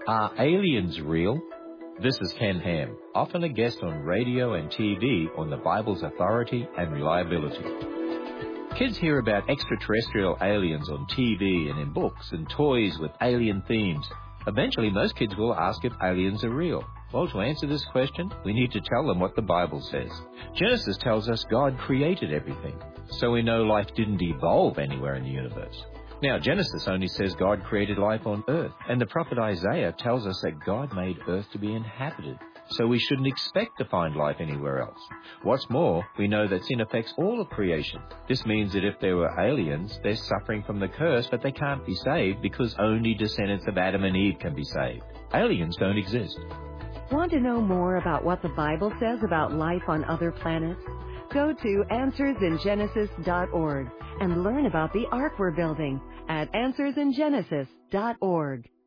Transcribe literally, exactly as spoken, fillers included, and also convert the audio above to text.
Are aliens real? This is Ken Ham, often a guest on radio and T V on the Bible's authority and reliability. Kids hear about extraterrestrial aliens on T V and in books and toys with alien themes. Eventually, most kids will ask if aliens are real. Well, to answer this question, we need to tell them what the Bible says. Genesis tells us God created everything, so we know life didn't evolve anywhere in the universe. Now, Genesis only says God created life on earth, and the prophet Isaiah tells us that God made earth to be inhabited, so we shouldn't expect to find life anywhere else. What's more, we know that sin affects all of creation. This means that if there were aliens, they're suffering from the curse, but they can't be saved because only descendants of Adam and Eve can be saved. Aliens don't exist. Want to know more about what the Bible says about life on other planets? Go to answers in genesis dot org and learn about the ark we're building at answers in genesis dot org.